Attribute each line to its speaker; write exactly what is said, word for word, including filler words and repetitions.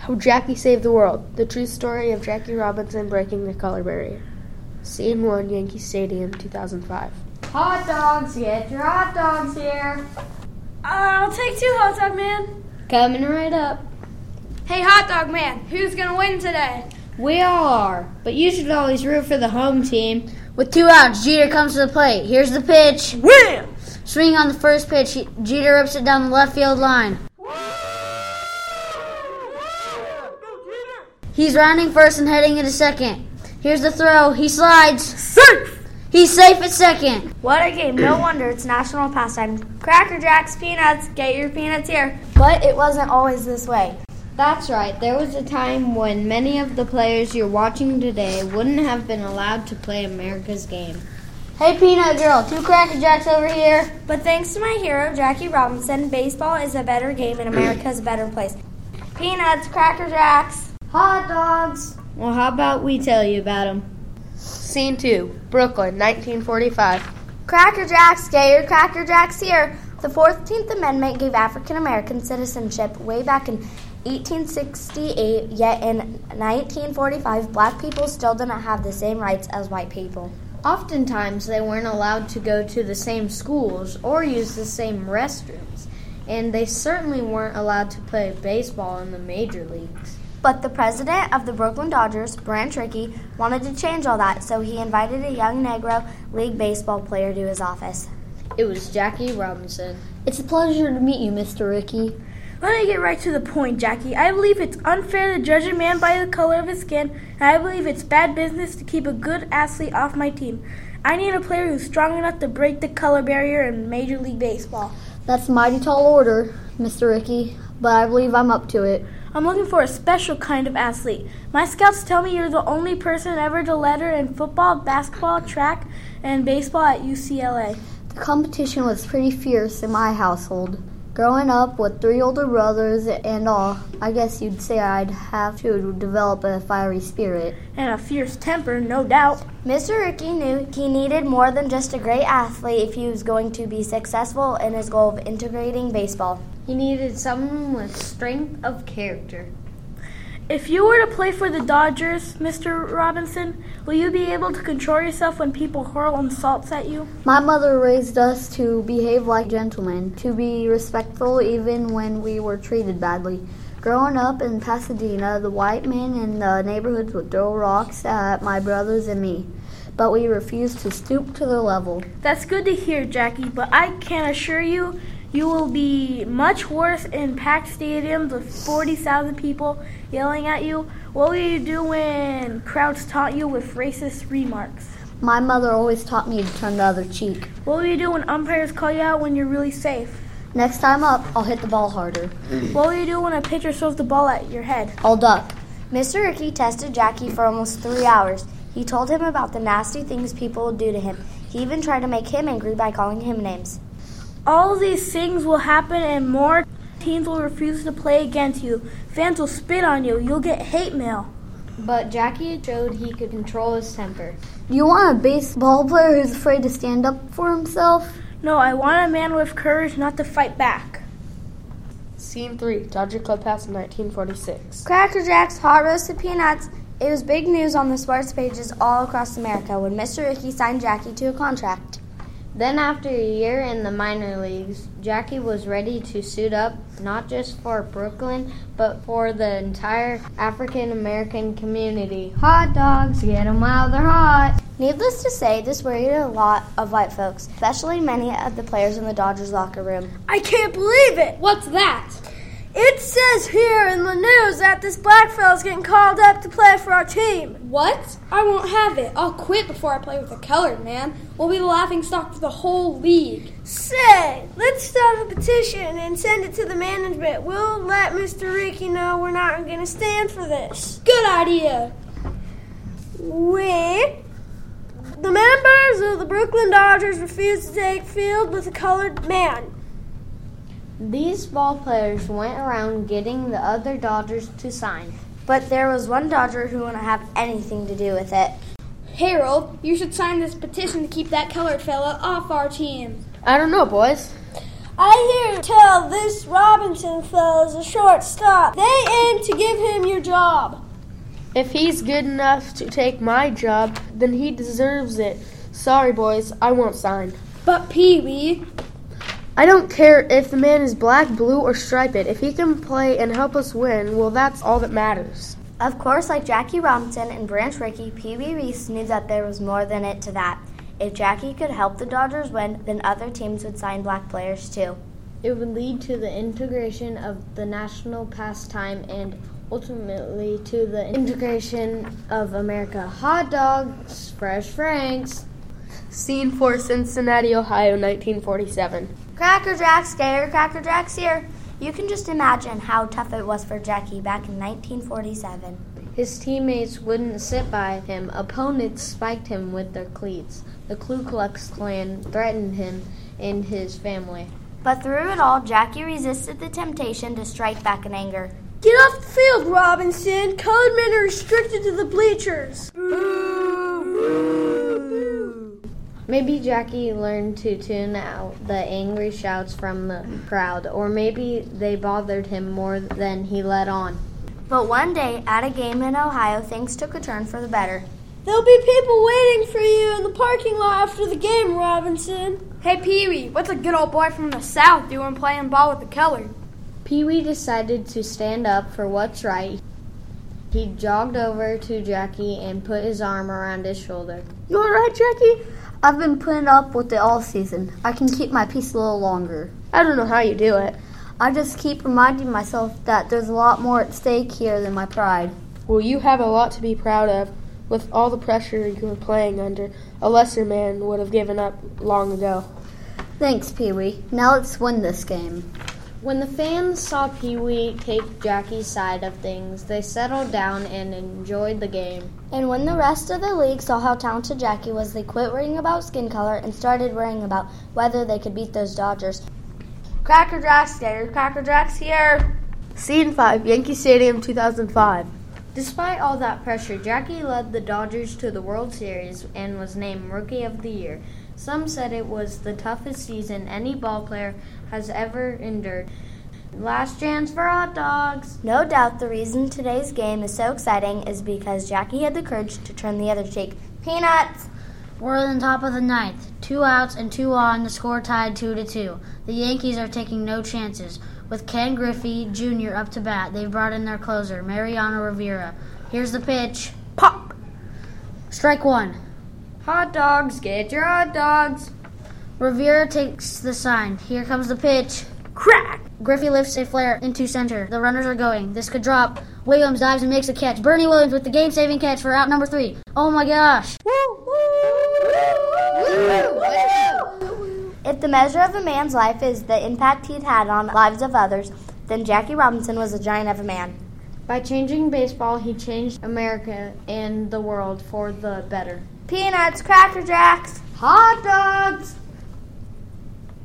Speaker 1: How Jackie Saved the World. The true story of Jackie Robinson breaking the color barrier. Scene one, Yankee Stadium, two thousand five.
Speaker 2: Hot dogs, get your hot dogs here.
Speaker 3: I'll take two, hot dog man.
Speaker 2: Coming right up.
Speaker 3: Hey, hot dog man, who's going to win today?
Speaker 2: We all are, but you should always root for the home team.
Speaker 4: With two outs, Jeter comes to the plate. Here's the pitch.
Speaker 3: Wham!
Speaker 4: Swinging on the first pitch, Jeter rips it down the left field line. He's rounding first and heading into second. Here's the throw. He slides.
Speaker 3: Safe!
Speaker 4: He's safe at second.
Speaker 5: What a game. No wonder it's national pastime. Cracker Jacks, peanuts, get your peanuts here.
Speaker 6: But it wasn't always this way.
Speaker 2: That's right. There was a time when many of the players you're watching today wouldn't have been allowed to play America's game.
Speaker 4: Hey, Peanut Girl, two Cracker Jacks over here.
Speaker 5: But thanks to my hero, Jackie Robinson, baseball is a better game and America's a better place. Peanuts, Cracker Jacks,
Speaker 6: hot dogs.
Speaker 2: Well, how about we tell you about them?
Speaker 1: Scene two, Brooklyn, nineteen forty-five.
Speaker 5: Cracker Jacks, get your Cracker Jacks here. The fourteenth Amendment gave African American citizenship way back in eighteen sixty-eight, yet in nineteen forty-five, black people still didn't have the same rights as white people.
Speaker 2: Oftentimes, they weren't allowed to go to the same schools or use the same restrooms, and they certainly weren't allowed to play baseball in the major leagues.
Speaker 5: But the president of the Brooklyn Dodgers, Branch Rickey, wanted to change all that, so he invited a young Negro League baseball player to his office.
Speaker 2: It was Jackie Robinson.
Speaker 4: It's a pleasure to meet you, Mister Rickey.
Speaker 3: Let me get right to the point, Jackie. I believe it's unfair to judge a man by the color of his skin, and I believe it's bad business to keep a good athlete off my team. I need a player who's strong enough to break the color barrier in Major League Baseball.
Speaker 4: That's a mighty tall order, Mister Rickey, but I believe I'm up to it.
Speaker 3: I'm looking for a special kind of athlete. My scouts tell me you're the only person ever to letter in football, basketball, track, and baseball at U C L A.
Speaker 4: The competition was pretty fierce in my household. Growing up with three older brothers and all, I guess you'd say I'd have to develop a fiery spirit.
Speaker 3: And a fierce temper, no doubt.
Speaker 5: Mister Rickey knew he needed more than just a great athlete if he was going to be successful in his goal of integrating baseball.
Speaker 2: He needed someone with strength of character.
Speaker 3: If you were to play for the Dodgers, Mister Robinson, will you be able to control yourself when people hurl insults at you?
Speaker 4: My mother raised us to behave like gentlemen, to be respectful even when we were treated badly. Growing up in Pasadena, the white men in the neighborhoods would throw rocks at my brothers and me, but we refused to stoop to their level.
Speaker 3: That's good to hear, Jackie, but I can assure you, you will be much worse in packed stadiums with forty thousand people yelling at you. What will you do when crowds taunt you with racist remarks?
Speaker 4: My mother always taught me to turn the other cheek.
Speaker 3: What will you do when umpires call you out when you're really safe?
Speaker 4: Next time up, I'll hit the ball harder.
Speaker 3: What will you do when a pitcher throws the ball at your head?
Speaker 4: I'll duck.
Speaker 5: Mister Rickey tested Jackie for almost three hours. He told him about the nasty things people would do to him. He even tried to make him angry by calling him names.
Speaker 3: All of these things will happen and more. Teams will refuse to play against you. Fans will spit on you. You'll get hate mail.
Speaker 2: But Jackie showed he could control his temper.
Speaker 4: Do you want a baseball player who's afraid to stand up for himself?
Speaker 3: No, I want a man with courage not to fight back.
Speaker 1: Scene three, Dodger Clubhouse, nineteen forty-six.
Speaker 5: Cracker Jacks, hot roasted peanuts. It was big news on the sports pages all across America when Mister Rickey signed Jackie to a contract.
Speaker 2: Then after a year in the minor leagues, Jackie was ready to suit up, not just for Brooklyn, but for the entire African-American community. Hot dogs, get them while they're hot.
Speaker 5: Needless to say, this worried a lot of white folks, especially many of the players in the Dodgers locker room.
Speaker 3: I can't believe it!
Speaker 6: What's that?
Speaker 3: It says here in the news that this black fella's getting called up to play for our team.
Speaker 6: What? I won't have it. I'll quit before I play with a colored man. We'll be the laughingstock for the whole league.
Speaker 3: Say, let's start a petition and send it to the management. We'll let Mister Rickey know we're not going to stand for this.
Speaker 6: Good idea.
Speaker 3: We, the members of the Brooklyn Dodgers, refuse to take field with a colored man.
Speaker 2: These ball players went around getting the other Dodgers to sign.
Speaker 5: But there was one Dodger who wouldn't have anything to do with it.
Speaker 6: Harold, you should sign this petition to keep that colored fella off our team.
Speaker 1: I don't know, boys.
Speaker 6: I hear tell this Robinson fellow's a shortstop. They aim to give him your job.
Speaker 1: If he's good enough to take my job, then he deserves it. Sorry, boys, I won't sign.
Speaker 6: But Pee-wee,
Speaker 1: I don't care if the man is black, blue, or striped. If he can play and help us win, well, that's all that matters.
Speaker 5: Of course, like Jackie Robinson and Branch Rickey, Pee Wee Reese knew that there was more than it to that. If Jackie could help the Dodgers win, then other teams would sign black players too.
Speaker 2: It would lead to the integration of the national pastime and ultimately to the integration of America. Hot dogs, Fresh Franks.
Speaker 1: Scene four, Cincinnati, Ohio, nineteen forty-seven.
Speaker 5: Cracker Jacks, Gator Cracker Jacks here. You can just imagine how tough it was for Jackie back in nineteen forty-seven.
Speaker 2: His teammates wouldn't sit by him. Opponents spiked him with their cleats. The Ku Klux Klan threatened him and his family.
Speaker 5: But through it all, Jackie resisted the temptation to strike back in anger.
Speaker 6: get off the field, Robinson. Colored men are restricted to the bleachers.
Speaker 2: Maybe Jackie learned to tune out the angry shouts from the crowd, or maybe they bothered him more than he let on.
Speaker 5: But one day, at a game in Ohio, things took a turn for the better.
Speaker 6: There'll be people waiting for you in the parking lot after the game, Robinson.
Speaker 3: Hey, Pee-wee, what's a good old boy from the South doing playing ball with the colored?
Speaker 2: Pee-wee decided to stand up for what's right. He jogged over to Jackie and put his arm around his shoulder.
Speaker 4: You all right, Jackie? I've been putting up with it all season. I can keep my peace a little longer.
Speaker 1: I don't know how you do it.
Speaker 4: I just keep reminding myself that there's a lot more at stake here than my pride.
Speaker 1: Well, you have a lot to be proud of. With all the pressure you were playing under, a lesser man would have given up long ago.
Speaker 4: Thanks, Pee-wee. Now let's win this game.
Speaker 2: When the fans saw Pee-wee take Jackie's side of things, they settled down and enjoyed the game.
Speaker 5: And when the rest of the league saw how talented Jackie was, they quit worrying about skin color and started worrying about whether they could beat those Dodgers.
Speaker 3: Cracker Jacks, Gator Cracker Jacks here.
Speaker 1: Scene five, Yankee Stadium, two thousand five.
Speaker 2: Despite all that pressure, Jackie led the Dodgers to the World Series and was named Rookie of the Year. Some said it was the toughest season any ballplayer has ever endured. Last chance for hot dogs.
Speaker 5: No doubt the reason today's game is so exciting is because Jackie had the courage to turn the other cheek. Peanuts!
Speaker 7: We're in the top of the ninth. Two outs and two on, the score tied two to two. The Yankees are taking no chances. With Ken Griffey Junior up to bat, they've brought in their closer, Mariano Rivera. Here's the pitch.
Speaker 1: Pop!
Speaker 7: Strike one.
Speaker 2: Hot dogs, get your hot dogs.
Speaker 7: Rivera takes the sign. Here comes the pitch.
Speaker 1: Crack!
Speaker 7: Griffey lifts a flare into center. The runners are going. This could drop. Williams dives and makes a catch. Bernie Williams with the game-saving catch for out number three. Oh my gosh.
Speaker 5: If the measure of a man's life is the impact he'd had on the lives of others, then Jackie Robinson was a giant of a man.
Speaker 2: By changing baseball, he changed America and the world for the better.
Speaker 5: Peanuts, Cracker Jacks,
Speaker 2: Hot dogs!